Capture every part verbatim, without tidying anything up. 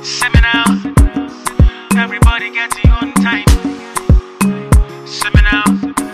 See me now. Everybody get your own time. See me now.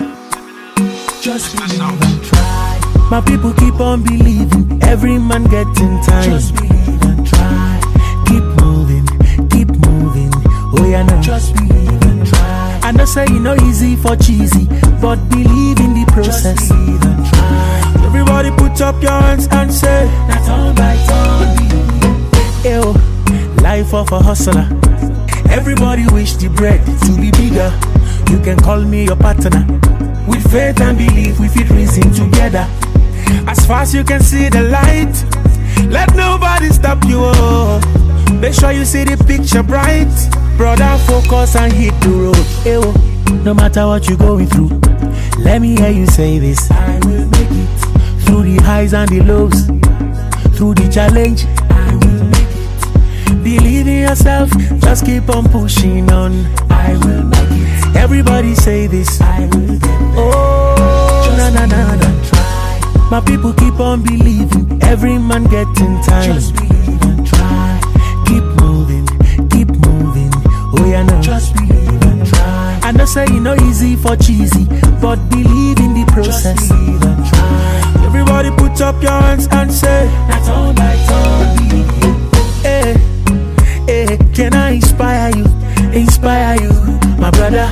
Just believe and try. My people keep on believing. Every man getting time. Just believe and try. Keep moving, keep moving. Oh yeah, no. Just believe and try. I know say you know easy for cheesy, but believe in the process. Just believe and try. Everybody put up your hands and say, not on by turn. Ew, life of a hustler. Everybody wish the bread to be bigger. You can call me your partner. With faith and belief, we fit reason together. As far as you can see the light, let nobody stop you. Oh. Make sure you see the picture bright. Brother, focus and hit the road. Ew, no matter what you're going through, let me hear you say this. I will make it. Through the highs and the lows, through the challenge, I will make it. Believe in yourself, just keep on pushing on. I will make it. Everybody say this. I will get there. Oh, na na na na. Try. My people keep on believing. Every man getting time. Just believe and try. Keep moving, keep moving. Oh yeah, no. Just believe and try. I know say you know easy for cheesy, but believe in the process. Just believe and try. Everybody put up your hands and say, not on by turn. Hey, hey, can I inspire you? Inspire you, my brother.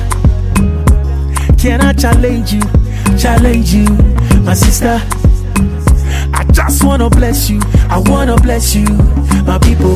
Can I challenge you? Challenge you, my sister. I just wanna bless you. I wanna bless you, my people.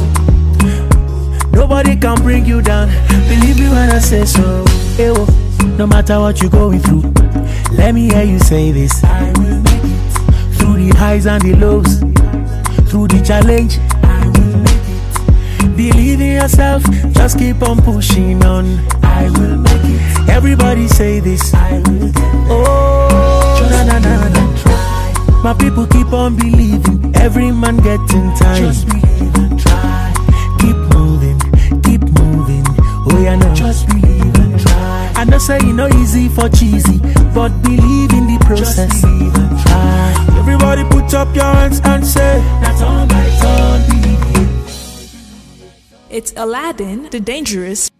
Nobody can bring you down. Believe me when I say so. Ew, no matter what you're going through, let me hear you say this. I will make it. Through the highs and the lows, through the challenge, I will make it. Believe in yourself, just keep on pushing on. I will make it. Everybody say this. I will get there. Oh, na na na na. Try. My people keep on believing. Every man getting time. Just believe and try. Keep moving, keep moving. Oh yeah, no. Just believe and try. I know say you know easy for cheesy, but believe in the process. Just believe and try. Everybody put up your hands and say, not on by turn. It's Aladdin, the Dangerous